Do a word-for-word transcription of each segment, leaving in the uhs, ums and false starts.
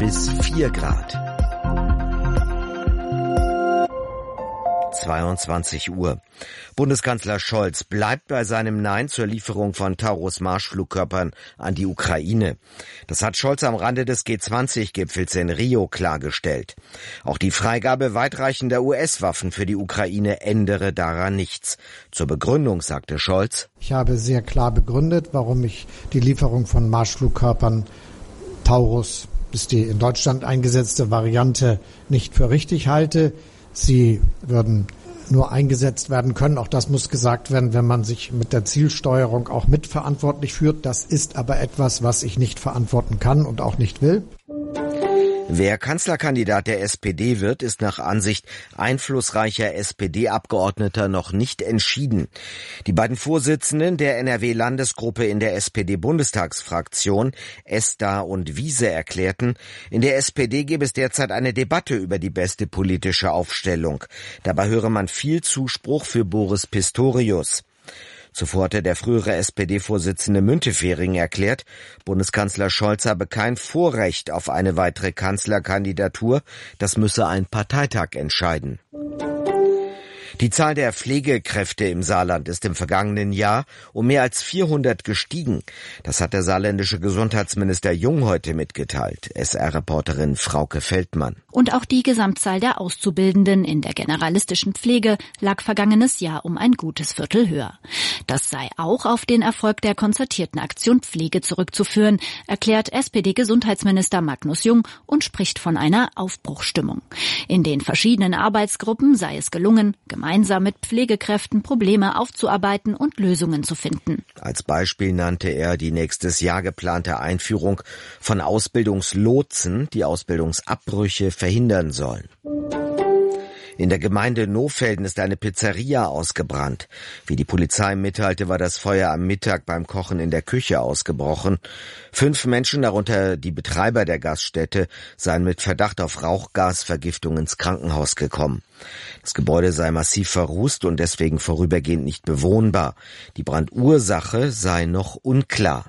bis vier Grad. zweiundzwanzig Uhr. Bundeskanzler Scholz bleibt bei seinem Nein zur Lieferung von Taurus-Marschflugkörpern an die Ukraine. Das hat Scholz am Rande des G zwanzig Gipfels in Rio klargestellt. Auch die Freigabe weitreichender U S-Waffen für die Ukraine ändere daran nichts. Zur Begründung sagte Scholz: Ich habe sehr klar begründet, warum ich die Lieferung von Marschflugkörpern Taurus, ist die in Deutschland eingesetzte Variante, nicht für richtig halte. Sie würden nur eingesetzt werden können. Auch das muss gesagt werden, wenn man sich mit der Zielsteuerung auch mitverantwortlich führt. Das ist aber etwas, was ich nicht verantworten kann und auch nicht will. Wer Kanzlerkandidat der S P D wird, ist nach Ansicht einflussreicher S P D-Abgeordneter noch nicht entschieden. Die beiden Vorsitzenden der N R W-Landesgruppe in der S P D-Bundestagsfraktion, Esda und Wiese, erklärten, in der S P D gebe es derzeit eine Debatte über die beste politische Aufstellung. Dabei höre man viel Zuspruch für Boris Pistorius. Zuvor hatte der frühere S P D-Vorsitzende Müntefering erklärt, Bundeskanzler Scholz habe kein Vorrecht auf eine weitere Kanzlerkandidatur, das müsse ein Parteitag entscheiden. Die Zahl der Pflegekräfte im Saarland ist im vergangenen Jahr um mehr als vierhundert gestiegen. Das hat der saarländische Gesundheitsminister Jung heute mitgeteilt. S R-Reporterin Frauke Feldmann. Und auch die Gesamtzahl der Auszubildenden in der generalistischen Pflege lag vergangenes Jahr um ein gutes Viertel höher. Das sei auch auf den Erfolg der konzertierten Aktion Pflege zurückzuführen, erklärt S P D-Gesundheitsminister Magnus Jung und spricht von einer Aufbruchsstimmung. In den verschiedenen Arbeitsgruppen sei es gelungen, gemeinsam mit Pflegekräften Probleme aufzuarbeiten und Lösungen zu finden. Als Beispiel nannte er die nächstes Jahr geplante Einführung von Ausbildungslotsen, die Ausbildungsabbrüche verhindern sollen. In der Gemeinde Nohfelden ist eine Pizzeria ausgebrannt. Wie die Polizei mitteilte, war das Feuer am Mittag beim Kochen in der Küche ausgebrochen. Fünf Menschen, darunter die Betreiber der Gaststätte, seien mit Verdacht auf Rauchgasvergiftung ins Krankenhaus gekommen. Das Gebäude sei massiv verrußt und deswegen vorübergehend nicht bewohnbar. Die Brandursache sei noch unklar.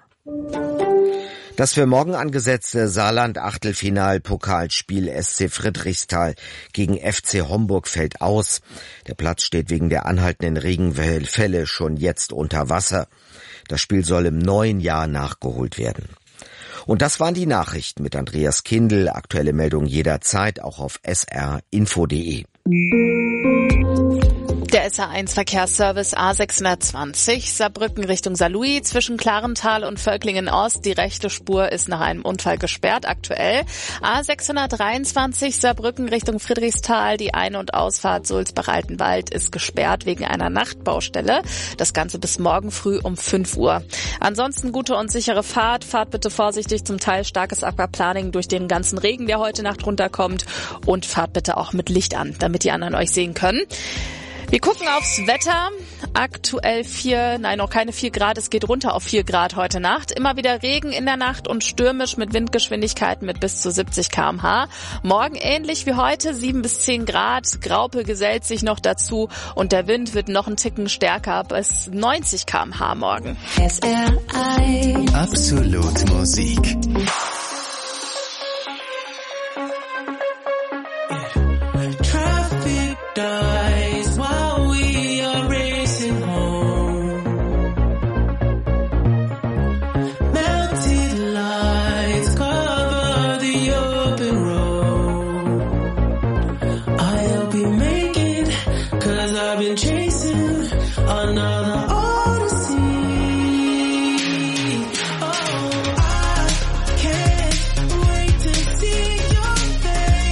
Das für morgen angesetzte Saarland-Achtelfinal-Pokalspiel S C Friedrichsthal gegen F C Homburg fällt aus. Der Platz steht wegen der anhaltenden Regenfälle schon jetzt unter Wasser. Das Spiel soll im neuen Jahr nachgeholt werden. Und das waren die Nachrichten mit Andreas Kindl. Aktuelle Meldungen jederzeit auch auf s r info punkt d e. Der S R eins Verkehrsservice A sechshundertzwanzig, Saarbrücken Richtung Saarlouis, zwischen Klarental und Völklingen-Ost. Die rechte Spur ist nach einem Unfall gesperrt aktuell. A sechshundertdreiundzwanzig, Saarbrücken Richtung Friedrichsthal, die Ein- und Ausfahrt Sulzbach-Altenwald ist gesperrt wegen einer Nachtbaustelle. Das Ganze bis morgen früh um fünf Uhr. Ansonsten gute und sichere Fahrt. Fahrt bitte vorsichtig, zum Teil starkes Aquaplaning durch den ganzen Regen, der heute Nacht runterkommt. Und fahrt bitte auch mit Licht an, damit die anderen euch sehen können. Wir gucken aufs Wetter. Aktuell vier, nein, noch keine vier Grad. Es geht runter auf vier Grad heute Nacht. Immer wieder Regen in der Nacht und stürmisch mit Windgeschwindigkeiten mit bis zu siebzig Kilometer pro Stunde. Morgen ähnlich wie heute, sieben bis zehn Grad. Graupe gesellt sich noch dazu und der Wind wird noch einen Ticken stärker bis neunzig Kilometer pro Stunde morgen. S R eins Absolut Musik. Oh, I can't wait to see your face.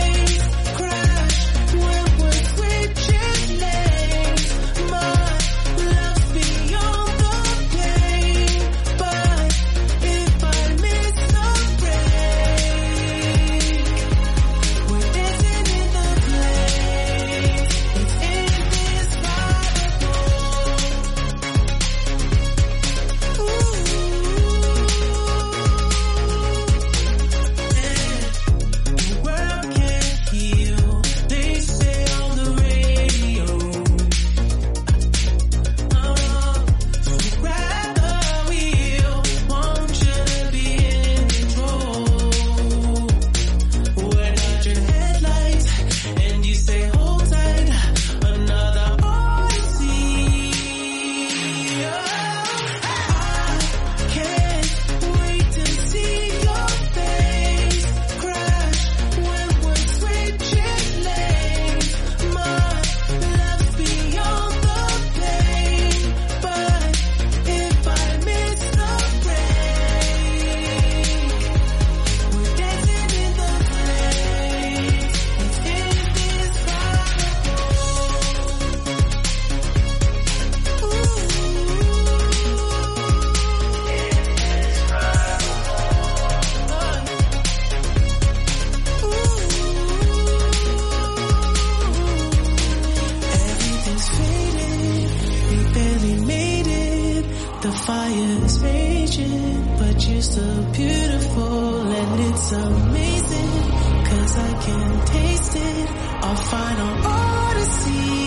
so beautiful and it's amazing, 'cause I can taste it. Our final odyssey.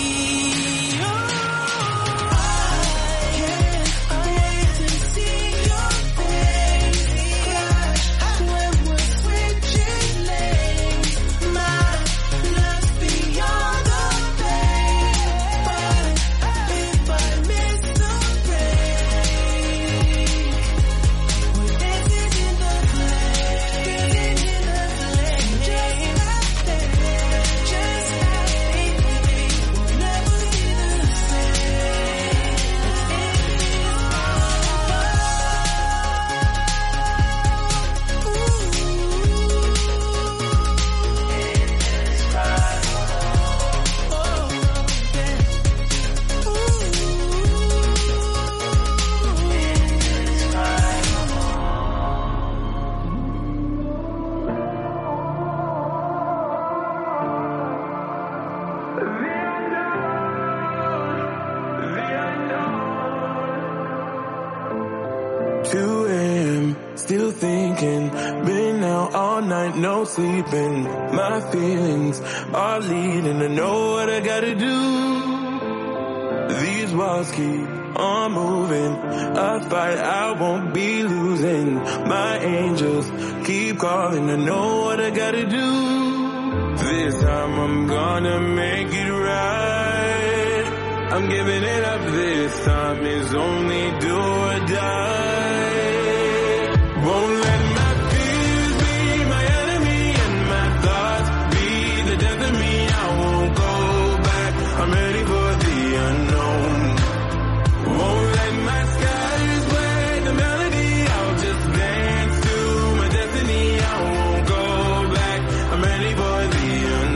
two a.m. still thinking, been out all night, no sleeping. My feelings are leading to know what I gotta do. These walls keep on moving, a fight I won't be losing. My angels keep calling to know what I gotta do. This time I'm gonna make it right. I'm giving it up this time, it's only do or die. Won't let my fears be my enemy and my thoughts be the death of me. I won't go back, I'm ready for the unknown. Won't let my skies play the melody, I'll just dance to my destiny. I won't go back, I'm ready for the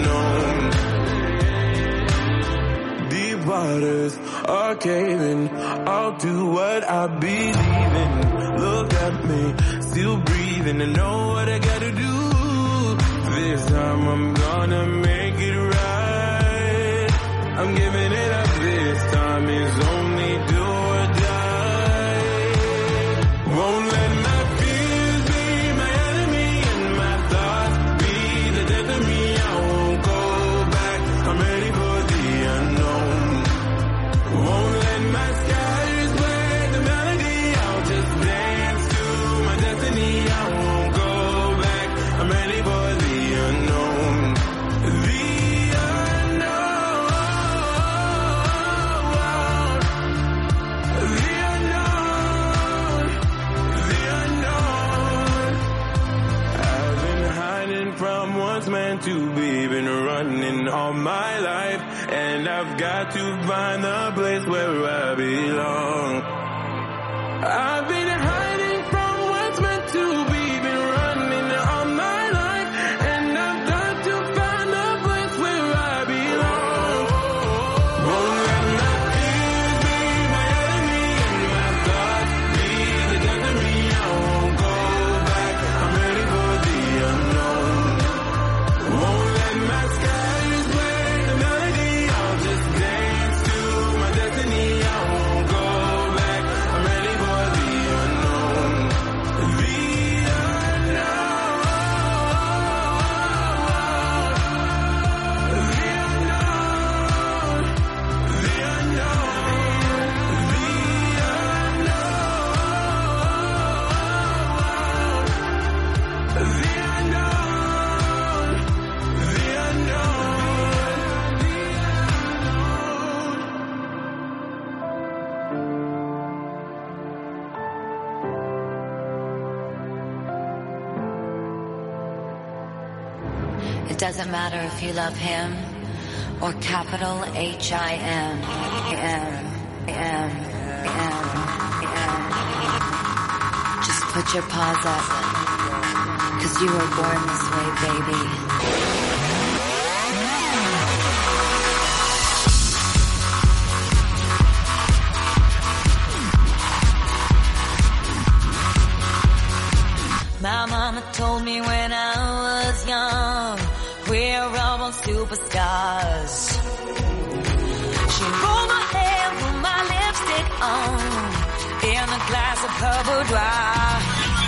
unknown. Deep waters are caving, I'll do what I believe in. Look at me, still breathing, I know what I gotta do. This time I'm gonna make it right. I'm giving it up this time, it's only do or die. Won't let my fears be my enemy and my thoughts be the death of me. I won't go back, I'm ready for the unknown. Won't let my skies play the melody, I'll just dance to my destiny. I won't go back, I'm ready for the unknown. The unknown. The unknown. The unknown. I've been hiding from what's meant to be, been running all my life, and I've got to find the place where I belong. I've been hiding from what's meant to be, been running all my life, and I've got to find the place where I belong. Won't let my fears be my enemy and my thoughts be the death of me. I won't go back, I'm ready for the unknown. Won't let my skies play the melody, I'll just dance to my destiny. I won't go back, I'm ready for the unknown. The unknown. The unknown. The unknown. The unknown. The unknown. The It doesn't matter if you love him or capital H I M. M. M. M. M. Just put your paws up, 'cause you were born this way, baby. My mama told me when I was young, we're all superstars. She rolled my hair, put my lipstick on, in a glass of her boudoir.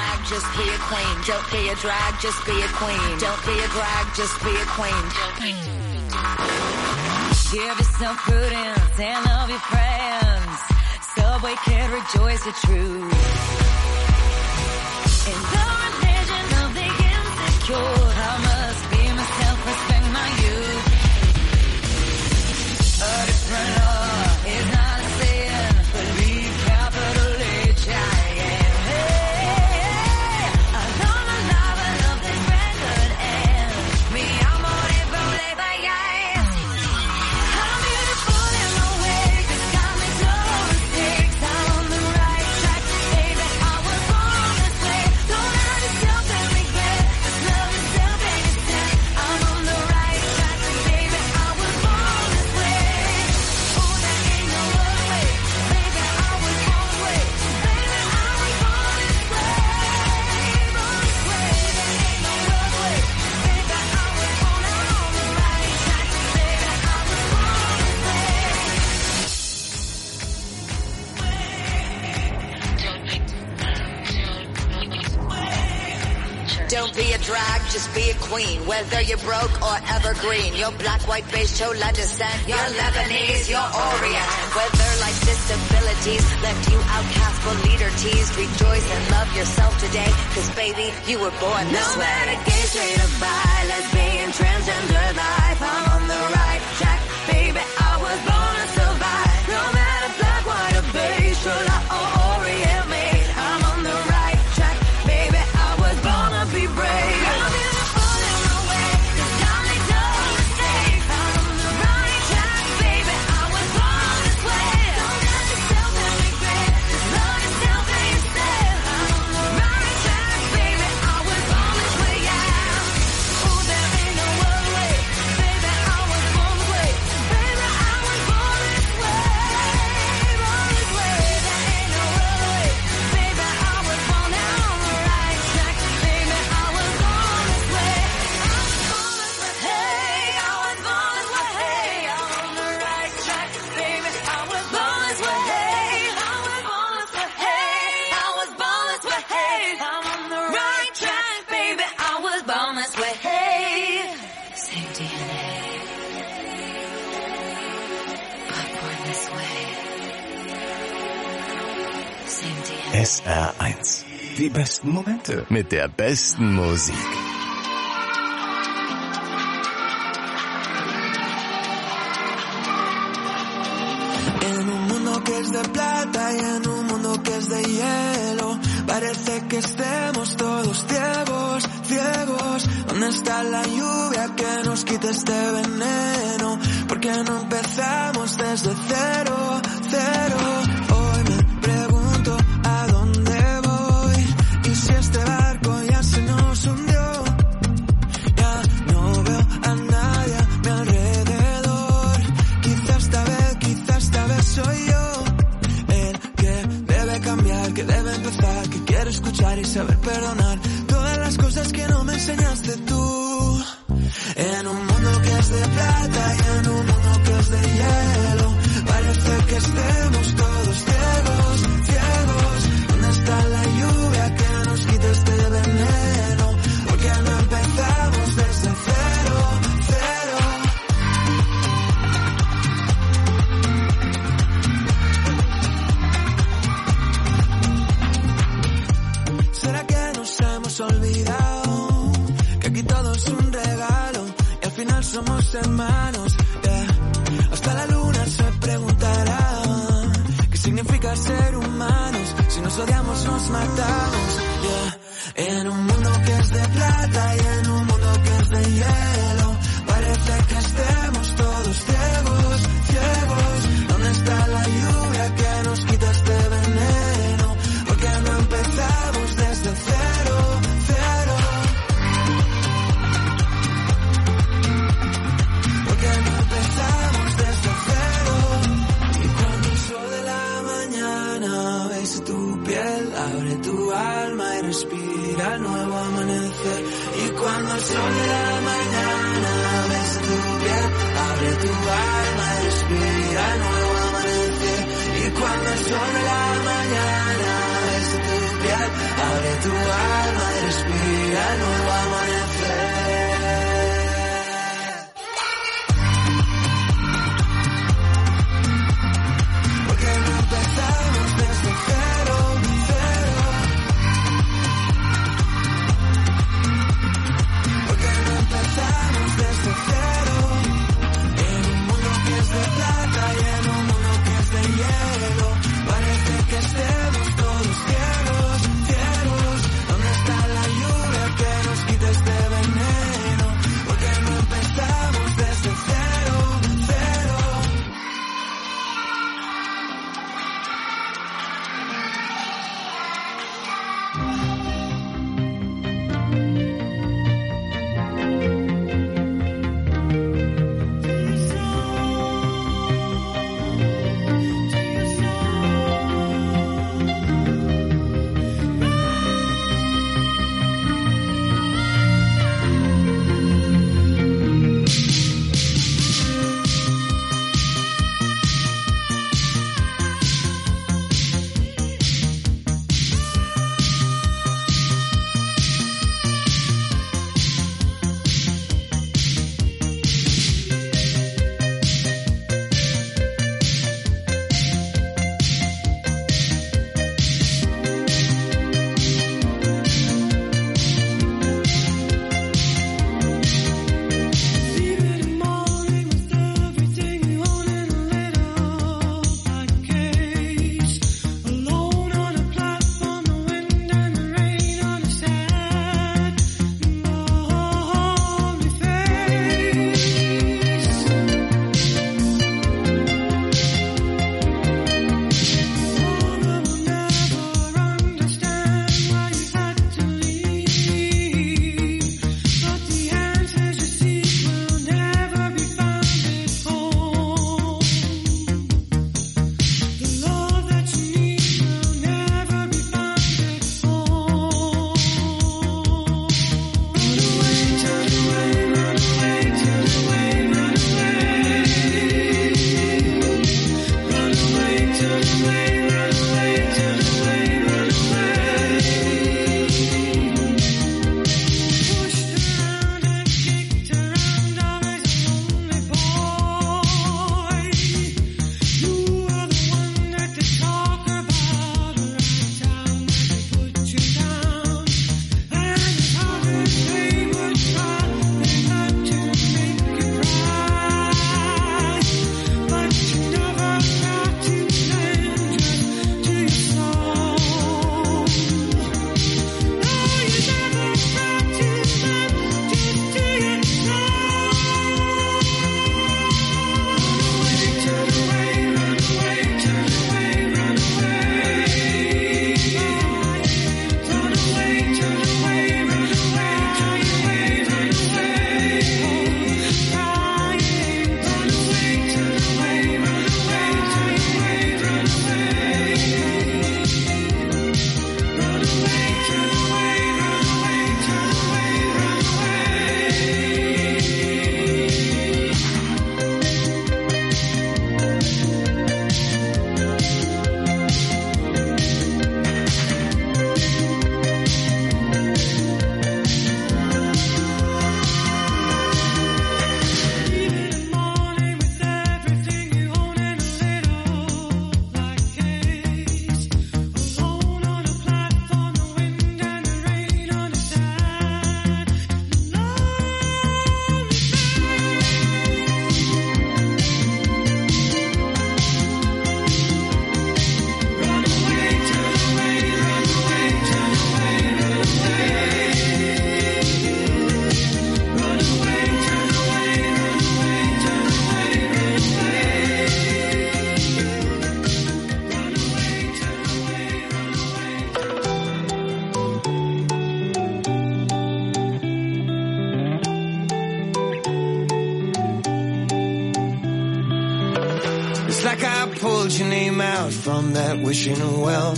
drag, just be a queen. Don't be a drag, just be a queen. Don't be a drag, just be a queen. Give yourself prudence and love your friends. Subway kid, rejoice your truth. In the religion of the insecure, I must be myself, respect my youth. A different law is not a sin. Believe capital H I M. Hey, I don't love and love this record and me amore vole vayas. I'm beautiful in my way, 'cause God makes no mistakes. I'm on the right track, baby. I was born this way. Don't hurt yourself and regret. Just love yourself and you're set. I'm on the right track, baby. I was born this way. Oh, there ain't no other way, baby. I was born this way, baby. I was born this way, born this way. There ain't no other way, baby. I was born out on the right track, baby. I was born this way. Don't be a drag, just be a queen. Whether you're broke or evergreen, you're black, white, beige, chola descent, you're Lebanese, you're Orient. Whether life's disabilities left you outcast but leader teased, rejoice and love yourself today, 'cause baby, you were born this way. No matter gay, straight or bi, lesbian, transgender life, I'm on the right track, baby. I was born to survive. No matter black, white or beige, chola or Orient made, I'm on the right track, baby. I was born to be brave. I'm beautiful in my way, 'cause God makes no mistakes. I'm on the right track, baby. I was born this way. Don't hurt yourself and regret. Just love yourself and you're set. I'm on the right track, baby. I was born this way, yeah. Oh, there ain't no other way, baby. I was born this way, baby. I was born this way, born this way. There ain't no other way, baby. I was born out on the right track, baby. I was born this way. I was born this way. Hey, I was born this way. Hey, I'm on the right track, baby. I was born this way. Hey, I was born this way. Hey, I was born this way. Hey, I'm on the right track, baby. I was born this way. Hey, same D N A, but born this way. Same D N A. S R eins. Die besten Momente mit der besten Musik. En un mundo que es de plata y en un mundo que es de hielo, parece que estemos todos ciegos, ciegos. ¿Dónde está la lluvia que nos quite este veneno? ¿Por qué no empezamos desde cero, cero? Hoy me pregunto a dónde voy y si este barco ya se nos hundió. Ya no veo a nadie a mi alrededor. Quizás esta vez, quizás esta vez soy yo el que debe cambiar, que debe empezar, que quiere escuchar y saber perdonar todas las cosas que no me enseñaste tú. En un mundo que es de plata y en un mundo que es de hielo, parece que estemos todos ciegos, ciegos. ¿Dónde está la lluvia que nos quite este veneno? ¿Por qué no empezamos desde cero, cero? ¿Será que nos hemos olvidado que aquí todo es un regalo y al final somos hermanos? Yeah. Hasta la luna se preguntará qué significa ser humanos. Si nos odiamos nos matamos. Yeah. En un mundo que es de plata y en un mundo que es de hielo, parece que estemos todos ciegos, ciegos. ¿Dónde está la lluvia que nos quita este veneno? ¿Por qué no empezamos desde cero, cero? ¿Por qué no empezamos desde cero? Y cuando el sol de la mañana besa tu piel, abre tu alma y respira el nuevo amanecer. Y cuando el sol de la mañana besa tu piel, abre tu alma y respira el nuevo amanecer. Y cuando el sol de la mañana besa tu piel, abre tu alma respira el nuevo amanecer. Porque no empezamos desde cero, cero. Porque no empezamos desde cero. En un mundo que es de plata y en un mundo que es de hielo. Parece que estemos todos ciegos, ciegos. ¿Dónde está la lluvia que nos quita este veneno? Porque no empezamos desde cero, cero. like I pulled your name out from that wishing well.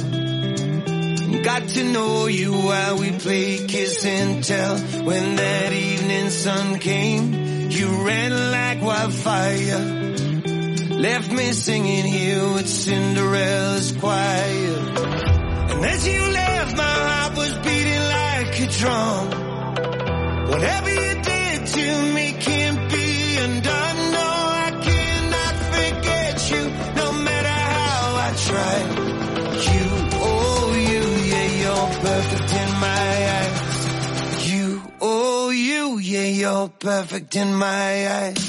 Got to know you while we played kiss and tell. When that evening sun came, you ran like wildfire. Left me singing here with Cinderella's choir. And as you left, my heart was beating like a drum. Whatever you did to me can't be undone. No, I cannot forget you, no matter how I try. You, oh you, yeah, you're perfect in my eyes. You, oh you, yeah, you're perfect in my eyes.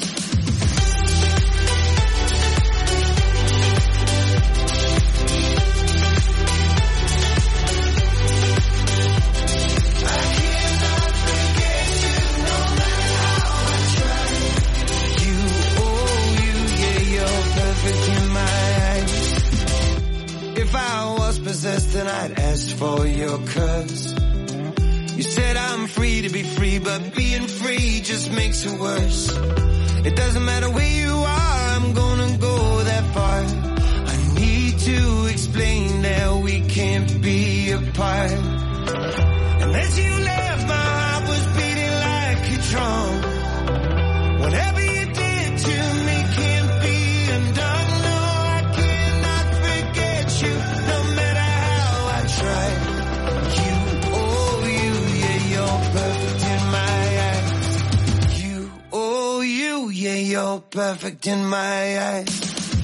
Then I'd ask for your curse. You said I'm free to be free, but being free just makes it worse. It doesn't matter where you are, I'm gonna go that far. I need to explain that we can't be apart. And as you left, my heart was beating like a drum. Whatever you did to me can't be undone. No, I cannot forget you, no matter try. You, oh you, yeah, you're perfect in my eyes. You, oh you, yeah, you're perfect in my eyes.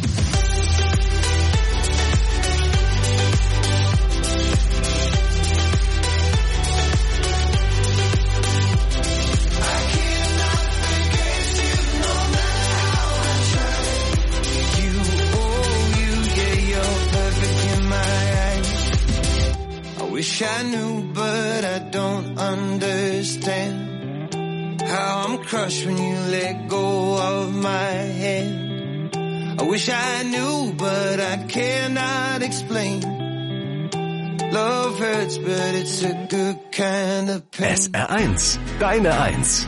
Wish I knew, but I don't understand how I'm crushed when you let go of my hand. I wish I knew, but I cannot explain. Love hurts, but it's a good kind of pain. S R eins, deine Eins.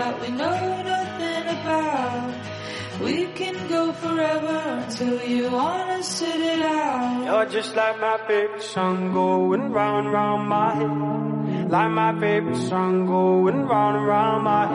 that we know nothing about. We can go forever until you wanna sit it out. You're just like my favorite song going round and round my head. Like my favorite song going round and round my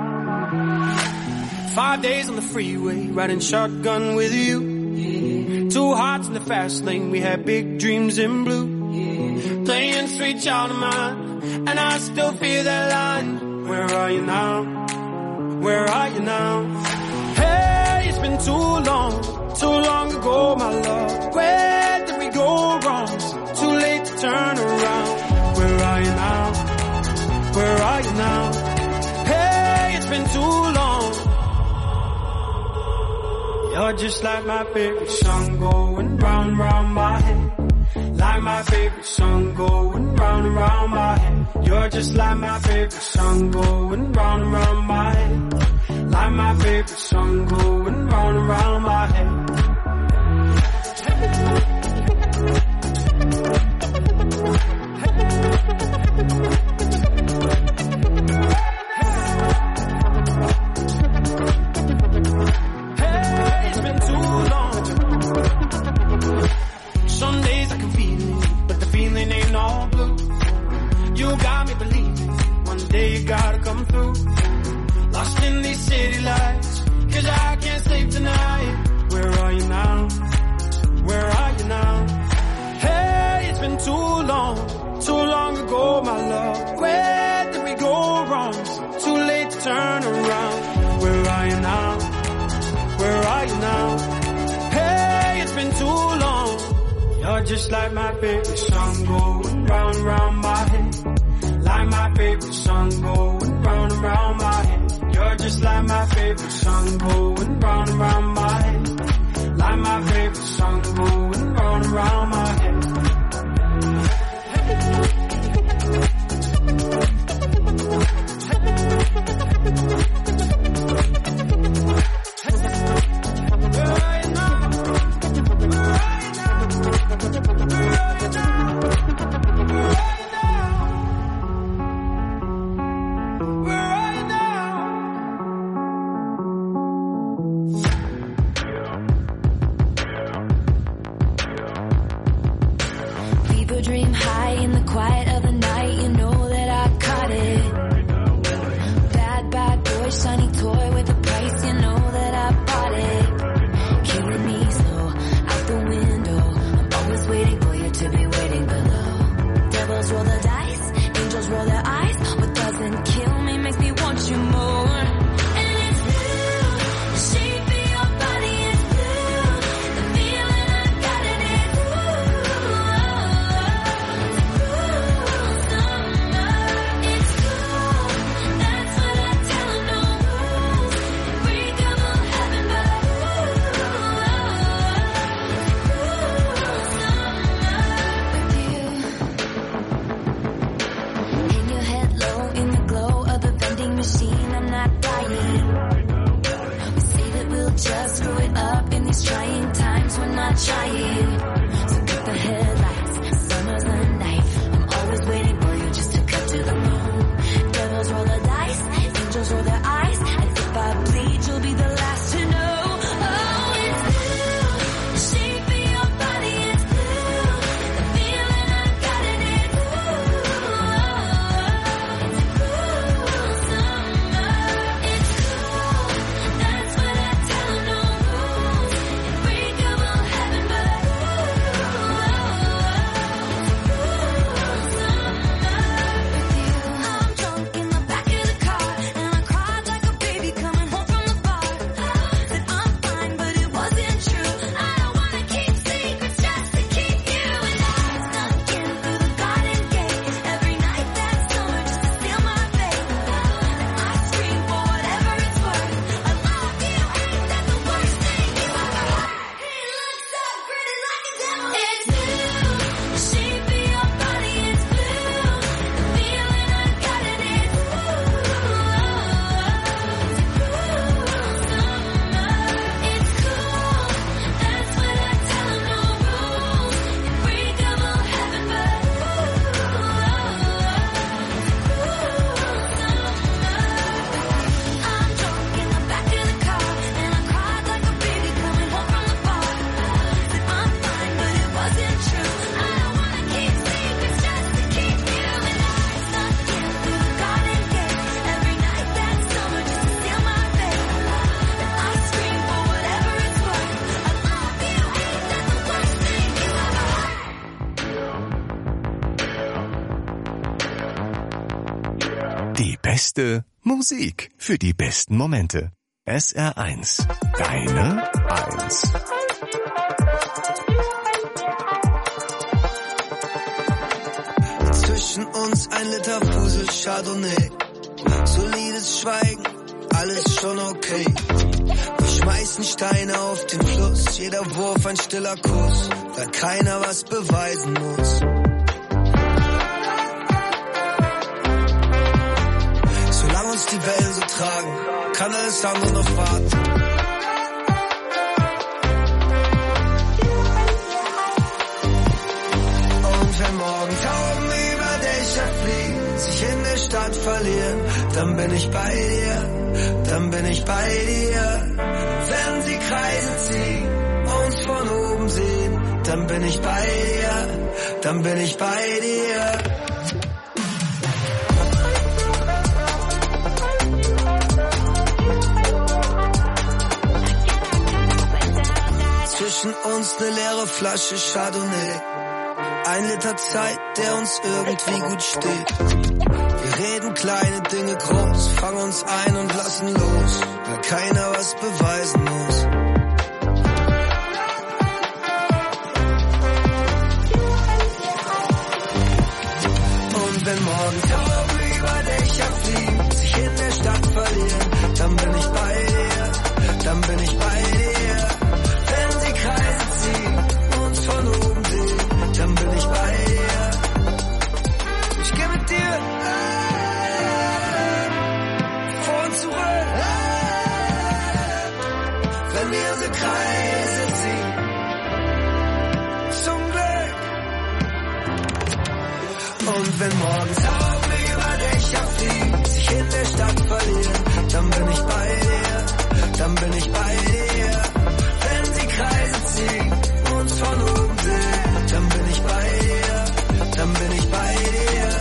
head. Five days on the freeway, riding shotgun with you. Yeah. Two hearts in the fast lane, we had big dreams in blue. Yeah. Playing sweet child of mine, and I still feel that line. Where are you now? Where are you now? Hey, it's been too long, too long ago, my love. Where did we go wrong? Too late to turn around. Where are you now? Where are you now? Hey, it's been too long. You're just like my favorite song going round and round my head. Like my favorite song going round and round my head. You're just like my favorite song going round and round my head. Like my favorite song going round and round my head. Hey, it's been too long. Some days I can feel it, but the feeling ain't all blue. You got me believing one day you gotta come through. Lost in these city lights, cause I can't sleep tonight. Where are you now? Where are you now? Hey, it's been too long, too long ago, my love. Where did we go wrong? Too late to turn around. Where are you now? Where are you now? Hey, it's been too long. You're just like my favorite song going round and round my head. Like my favorite song going round and round my head. You're just like my favorite song going round and round my head. Like my favorite song going round and round my head. Dream high in the quiet of the night, you know that I caught it. Bad, bad boy, shiny toy with a price, you know that I bought it. Killing me slow, out the window. I'm always waiting for you to be waiting below. Devils roll the dice, angels roll their eyes. What doesn't kill me makes me want you more. Just screw it up in these trying times. We're not trying. So get the headlights. Summer's the night. I'm always waiting for you just to cut to the moon. Devils roll the dice. Angels roll their eyes. And if I bleed, you'll be the last to know. Oh, it's blue. The shape of your body is blue. The feeling I've got in it. Ooh, it's a cool summer. It's cool. That's what I tell them. No rules. Unbreakable heaven, but ooh, it's a cool summer with you. I'm drunk in the back of the car, and I cried like beste Musik für die besten Momente. S R eins. Deine Eins. Zwischen uns ein Liter Fusel Chardonnay. Solides Schweigen, alles schon okay. Wir schmeißen Steine auf den Fluss, jeder Wurf ein stiller Kuss, weil keiner was beweisen muss. Solange uns die Wellen so tragen, kann alles andere noch warten. Und wenn morgen Tauben über Dächer fliegen, sich in der Stadt verlieren, dann bin ich bei dir, dann bin ich bei dir. Wenn sie Kreise ziehen, uns von oben sehen, dann bin ich bei dir, dann bin ich bei dir. Zwischen uns eine leere Flasche Chardonnay. Ein Liter Zeit, der uns irgendwie gut steht. Wir reden kleine Dinge groß, fangen uns ein und lassen los, weil keiner was beweisen muss. Und wenn morgen Tauben über Dächer fliegen, sich in der Stadt verlieren, dann bin ich bei dir, dann bin ich bei dir. Wenn sie Kreise ziehen, uns von oben sehen, dann bin ich bei dir. Ich geh mit dir vor und zurück, wenn wir so Kreise ziehen, zum Glück. Und wenn morgens Tauben über Dächer fliegen, sich in der Stadt verlieren, dann bin ich bei dir, dann bin ich bei dir. Wenn sie Kreise ziehen, uns von oben sehen, dann bin ich bei dir, dann bin ich bei dir.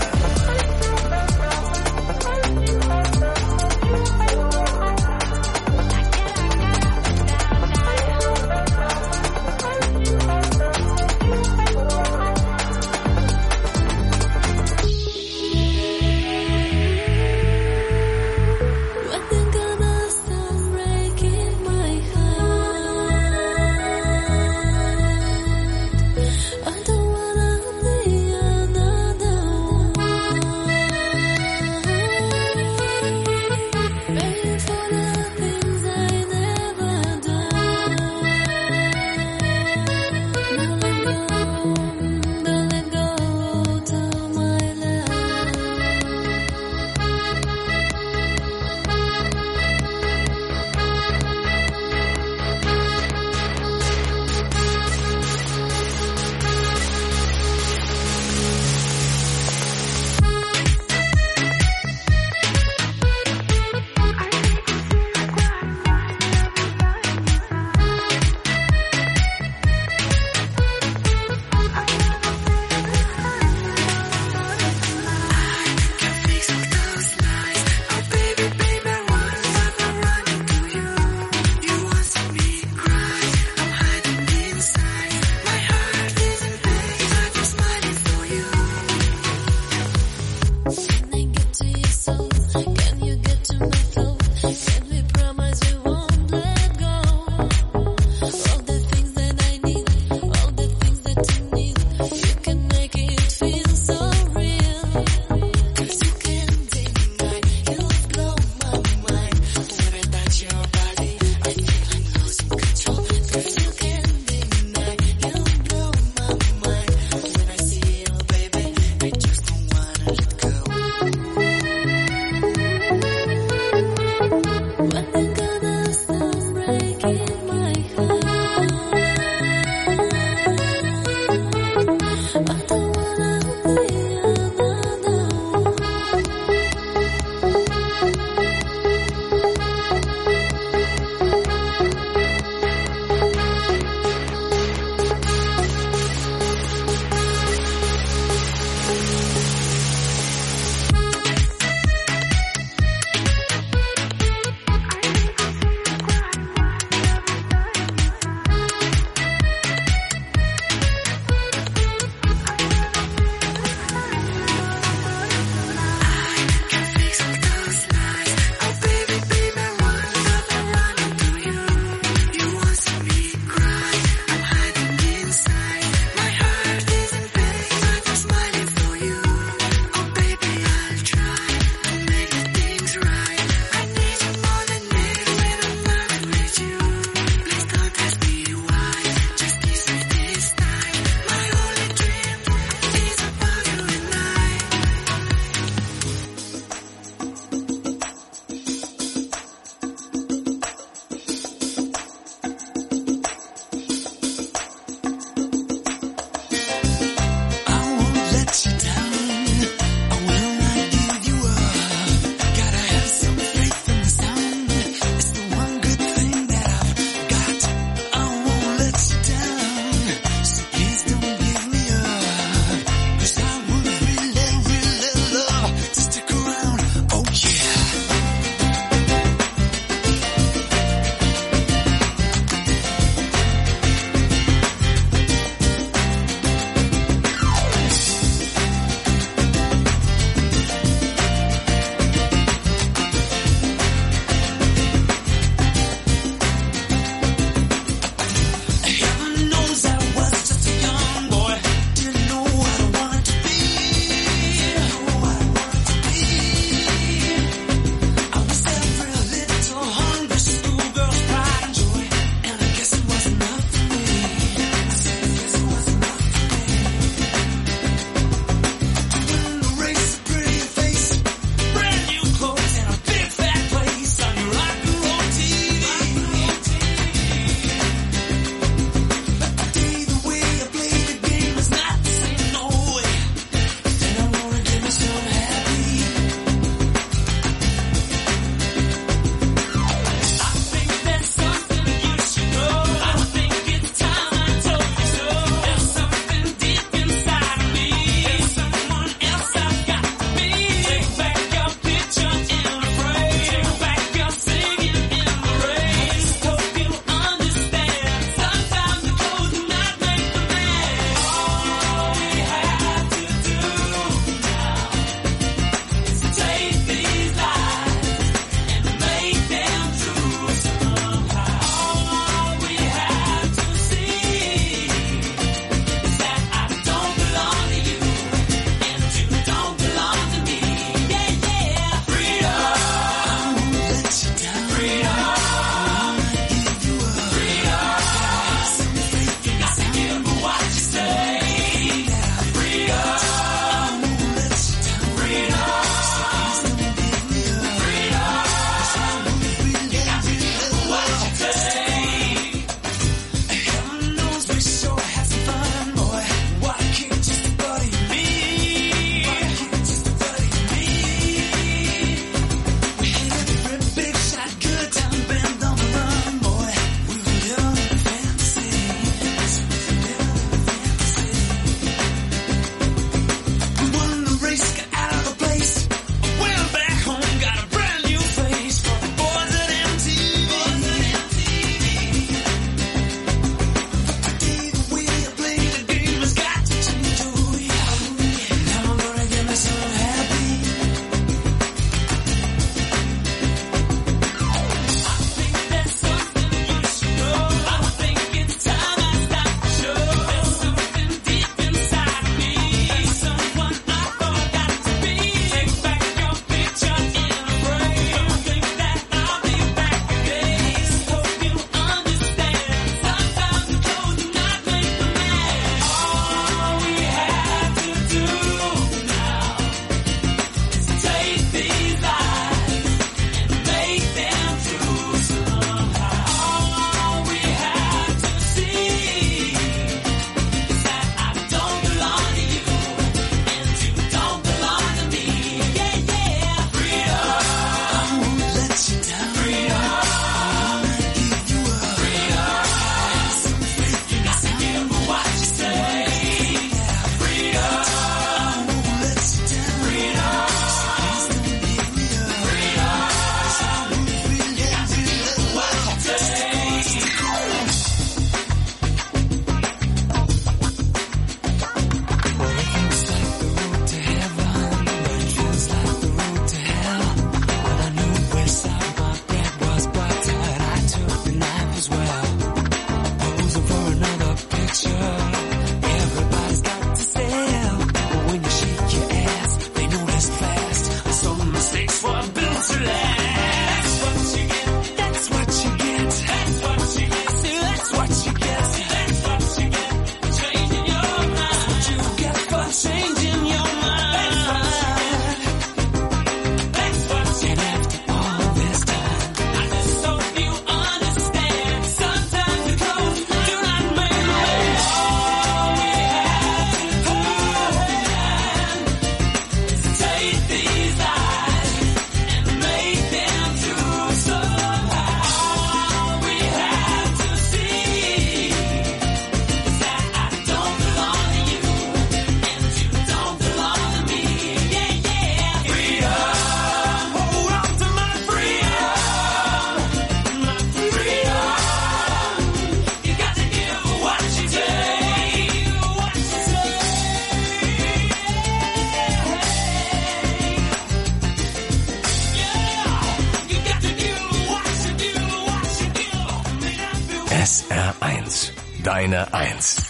S R eins. Deine Eins.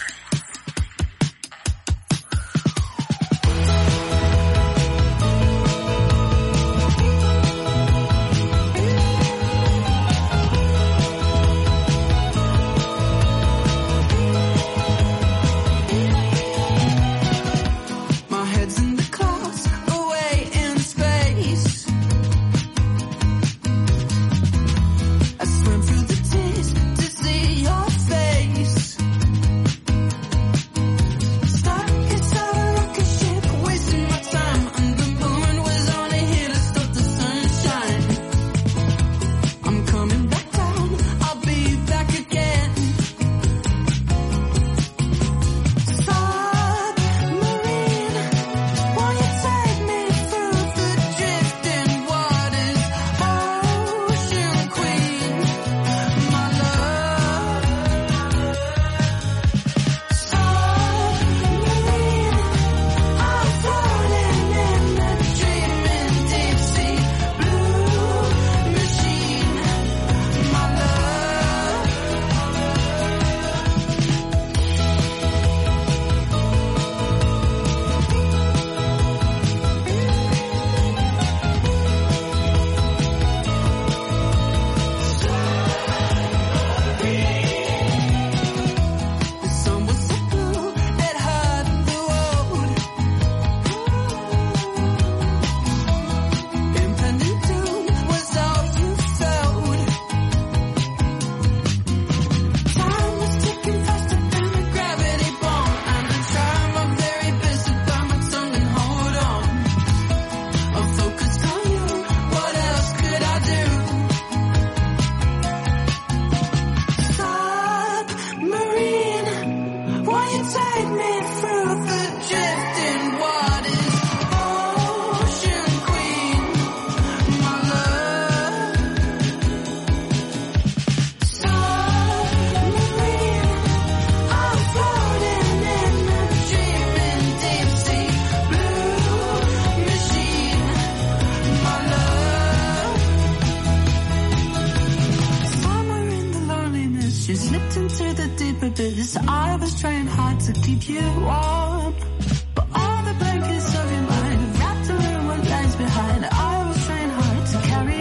I was trying hard to keep you warm, but all the blankets of your mind wrapped around what lies behind. I was trying hard to carry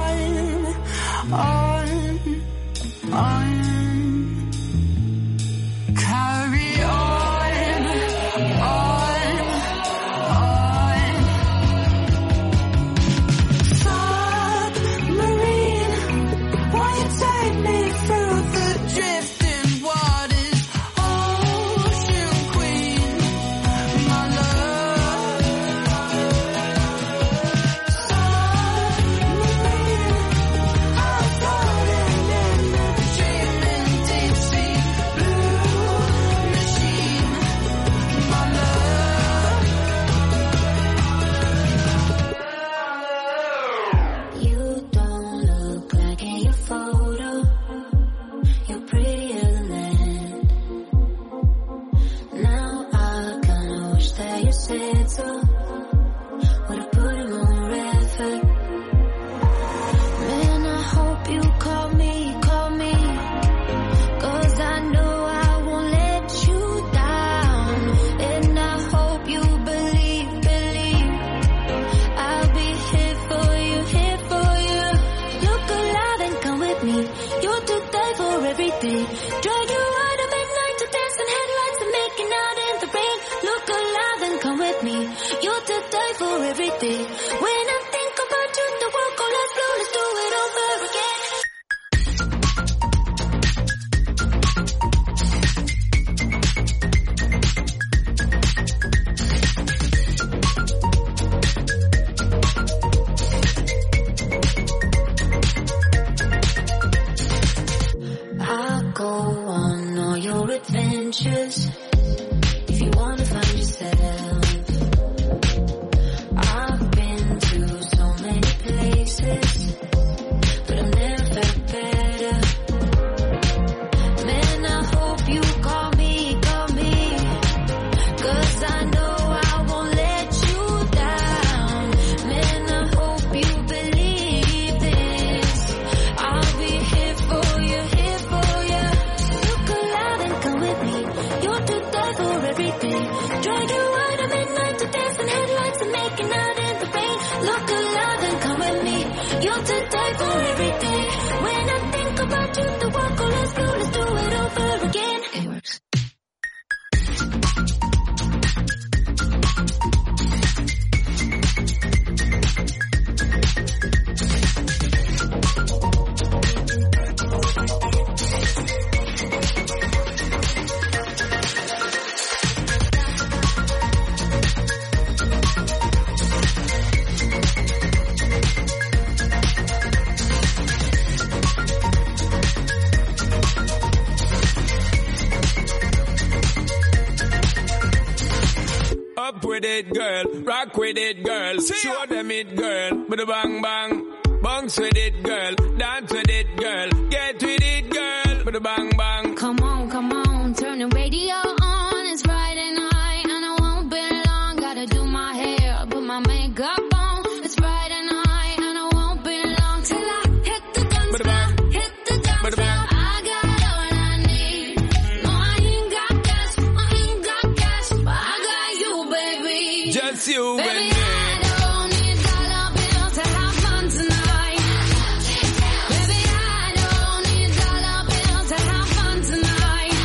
on, on, on, carry on, on, on. Submarine, why you take me through the drifting waters? Yeah. with it, girl. Rock with it, girl. Show them it, girl. With a bang bang. Bounce with it, girl. Dance with it, girl. Get with it, girl. With a bang bang. Come on, come on, turn the radio on. It's Friday night and I won't be long. Gotta do my hair, put my makeup on. It's Friday night and I won't be long till I hit the dance floor, hit the dance floor. I got all I need. No, I ain't got cash, I ain't got cash, but I got you, baby. Just you baby, and me. I don't need dollar bills to have fun tonight. Baby, I don't need dollar bills to have fun tonight.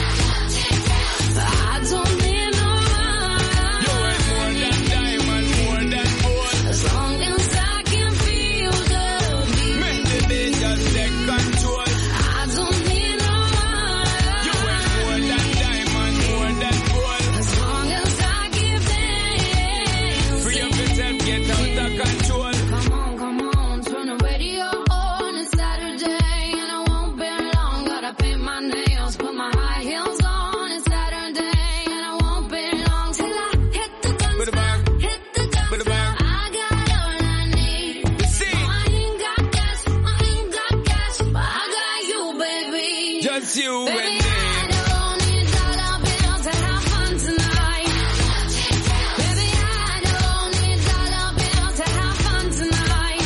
I don't need no money. You ain't more than diamond, more than gold. As long as I can feel the beat. Make the beat just take control. I don't need no money. You ain't more than diamond, more than gold. As long as I keep dancing. Free up yourself, get out of control. Come on, come on, turn the radio on. It's Saturday and I won't be long. Gotta paint my nails, put my high heels on. It's Saturday and I won't be long till I hit the dance With a floor, bang. hit the dance With a floor. bang. I got all I need. See, No, I ain't got cash, I ain't got cash, but I got you, baby. just you Baby, and me. I don't need dollar bills to have fun tonight. Baby, I don't need dollar bills to have fun tonight.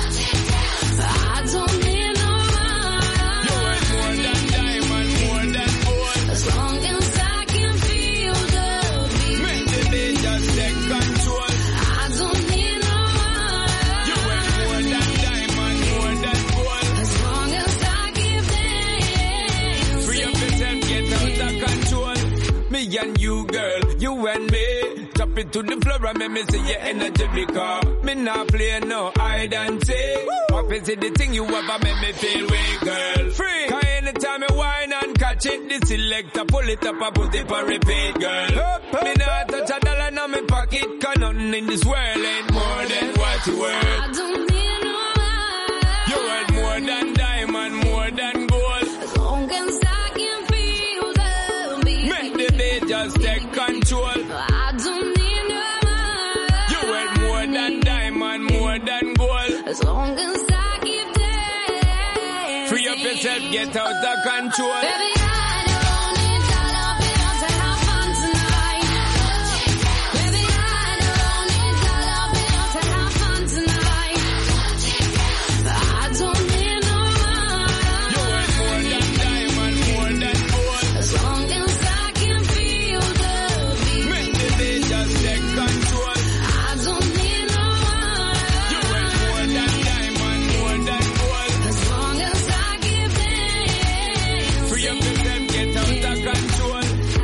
I don't need no You money. ain't more than diamond, more than gold. As long as I can feel the beat. Make the beat just take control. I don't need no You ain't money. more than diamond, more than gold. As long as I keep dancing. Free up yourself, get out of control. Me and you, girl, you and me. Drop it to the floor and make me see your energy because me not play no hide and seek. What is it the thing you ever make me feel weak, girl? Free. Cause anytime you whine and catch it, the selector pull it up and put it for repeat, girl. Me not touch a dollar in my pocket, cause nothing in this world ain't more than what you worth. I don't need no money. You worth more than diamond, more than gold. As long as I can feel the beat. Make the beat just take control. I don't need no money. You worth more than diamond, more than gold. As long as I keep dancing. Free up yourself, get out of control. Baby, I don't need dollar bills to have fun tonight. Baby, I don't need dollar bills to have fun tonight. I don't need no You worth more money. than diamond, more than gold. As long as I can feel the beat. Make the beat just take control. I don't need no You worth more money. than diamond, more than gold. As long as I keep dancing. Free up yourself, get out of control.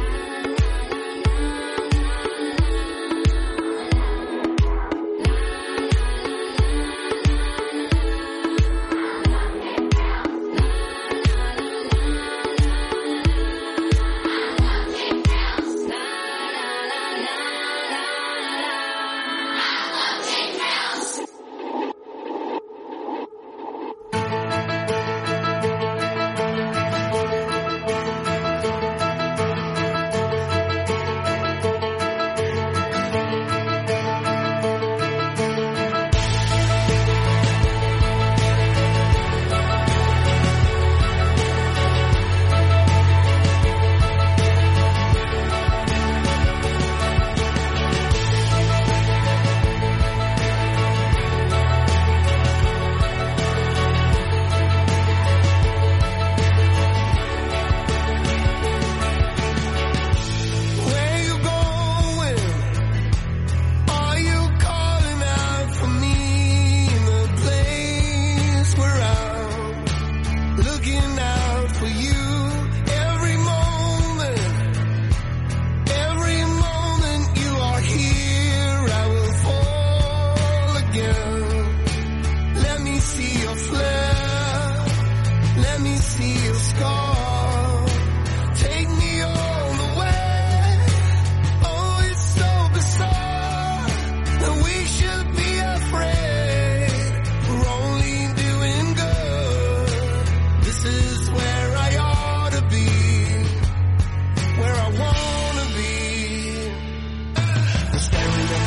Where you going? Are you calling out for me in the place where I'm looking out for you every moment? Every moment you are here, I will fall again. Let me see your flare. Let me see your scar. Take me all the way. Oh, it's so bizarre that we should be afraid. We're only doing good. This is where I ought to be, where I wanna be. I'm staring at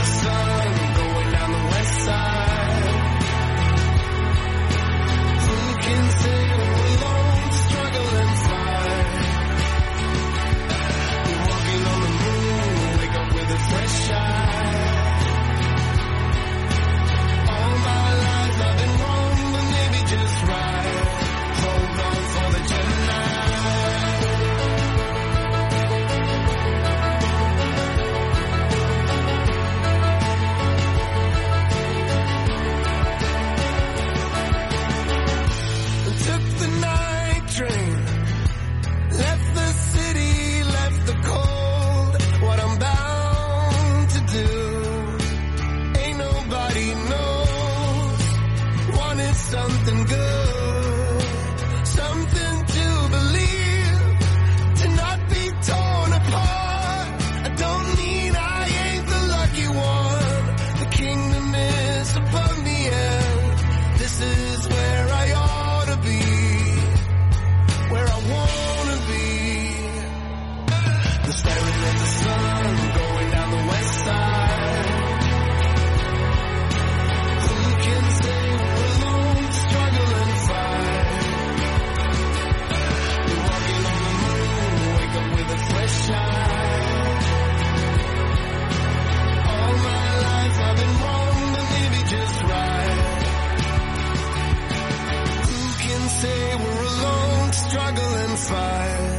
struggle and fight.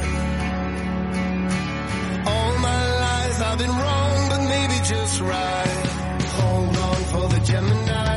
All my life I've been wrong, but maybe just right. Hold on for the Gemini.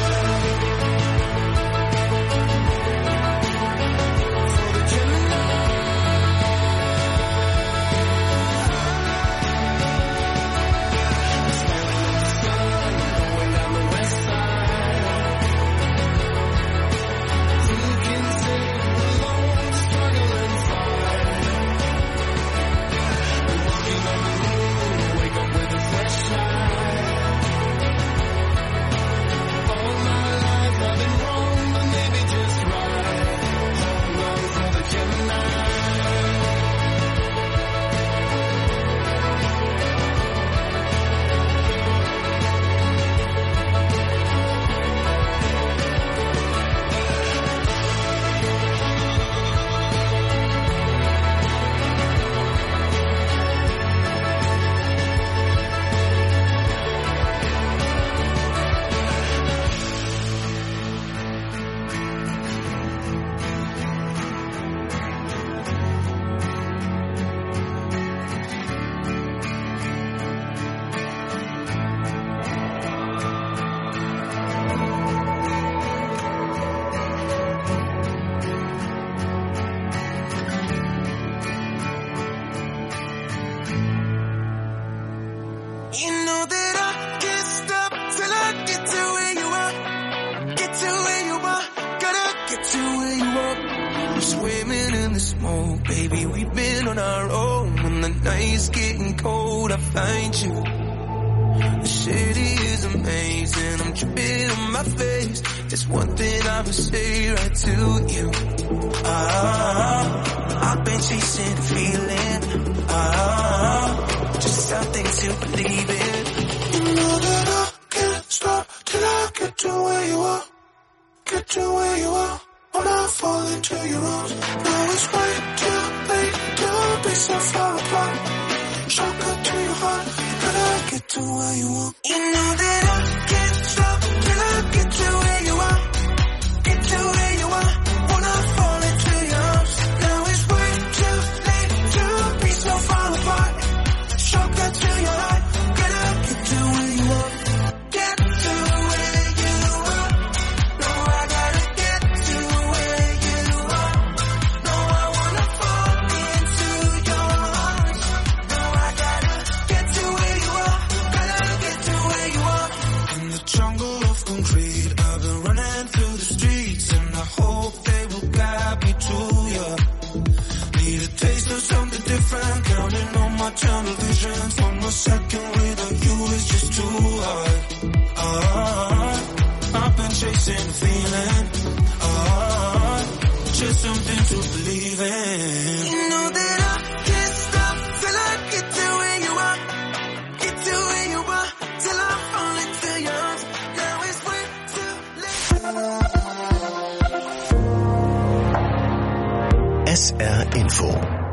S R Info.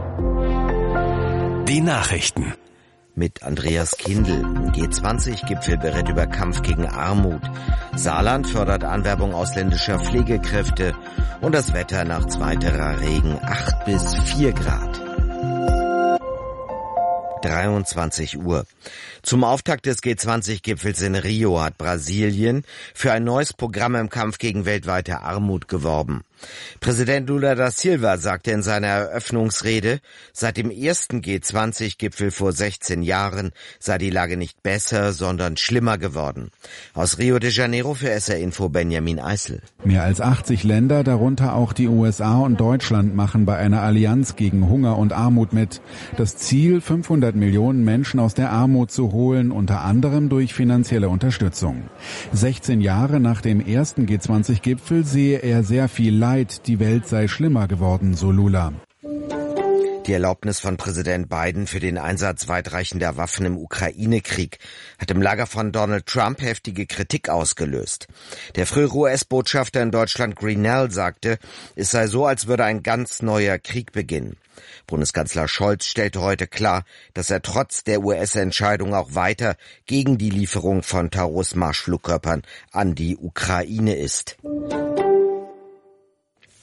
Die Nachrichten. Mit Andreas Kindl. G zwanzig Gipfel berät über Kampf gegen Armut. Saarland fördert Anwerbung ausländischer Pflegekräfte. Und das Wetter nachts weiterer Regen, acht bis vier Grad. dreiundzwanzig Uhr. Zum Auftakt des G zwanzig Gipfels in Rio hat Brasilien für ein neues Programm im Kampf gegen weltweite Armut geworben. Präsident Lula da Silva sagte in seiner Eröffnungsrede, seit dem ersten G zwanzig Gipfel vor sechzehn Jahren sei die Lage nicht besser, sondern schlimmer geworden. Aus Rio de Janeiro für S R Info Benjamin Eisel. Mehr als achtzig Länder, darunter auch die U S A und Deutschland, machen bei einer Allianz gegen Hunger und Armut mit. Das Ziel, fünfhundert Millionen Menschen aus der Armut zu holen, unter anderem durch finanzielle Unterstützung. sechzehn Jahre nach dem ersten G zwanzig Gipfel sehe er sehr viel Leid. Die Welt sei schlimmer geworden, so Lula. Die Erlaubnis von Präsident Biden für den Einsatz weitreichender Waffen im Ukraine-Krieg hat im Lager von Donald Trump heftige Kritik ausgelöst. Der frühere U S-Botschafter in Deutschland Grenell sagte, es sei so, als würde ein ganz neuer Krieg beginnen. Bundeskanzler Scholz stellte heute klar, dass er trotz der U S-Entscheidung auch weiter gegen die Lieferung von Taurus-Marschflugkörpern an die Ukraine ist.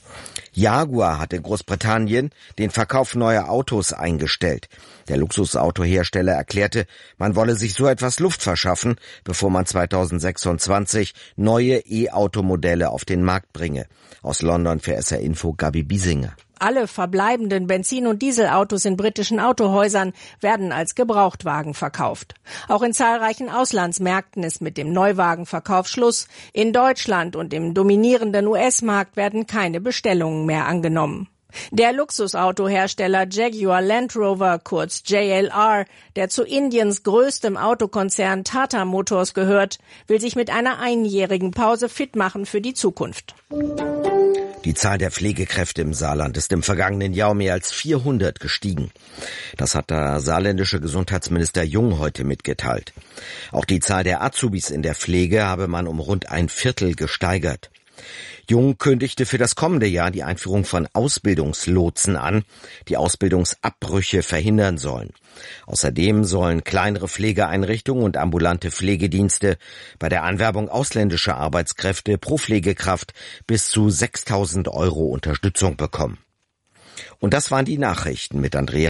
Jaguar hat in Großbritannien den Verkauf neuer Autos eingestellt. Der Luxusautohersteller erklärte, man wolle sich so etwas Luft verschaffen, bevor man zweitausendsechsundzwanzig neue E-Automodelle auf den Markt bringe. Aus London für S R Info Gabi Biesinger. Alle verbleibenden Benzin- und Dieselautos in britischen Autohäusern werden als Gebrauchtwagen verkauft. Auch in zahlreichen Auslandsmärkten ist mit dem Neuwagenverkauf Schluss. In Deutschland und im dominierenden U S-Markt werden keine Bestellungen mehr angenommen. Der Luxusautohersteller Jaguar Land Rover, kurz J L R, der zu Indiens größtem Autokonzern Tata Motors gehört, will sich mit einer einjährigen Pause fit machen für die Zukunft. Die Zahl der Pflegekräfte im Saarland ist im vergangenen Jahr um mehr als vierhundert gestiegen. Das hat der saarländische Gesundheitsminister Jung heute mitgeteilt. Auch die Zahl der Azubis in der Pflege habe man um rund ein Viertel gesteigert. Jung kündigte für das kommende Jahr die Einführung von Ausbildungslotsen an, die Ausbildungsabbrüche verhindern sollen. Außerdem sollen kleinere Pflegeeinrichtungen und ambulante Pflegedienste bei der Anwerbung ausländischer Arbeitskräfte pro Pflegekraft bis zu sechstausend Euro Unterstützung bekommen. Und das waren die Nachrichten mit Andrea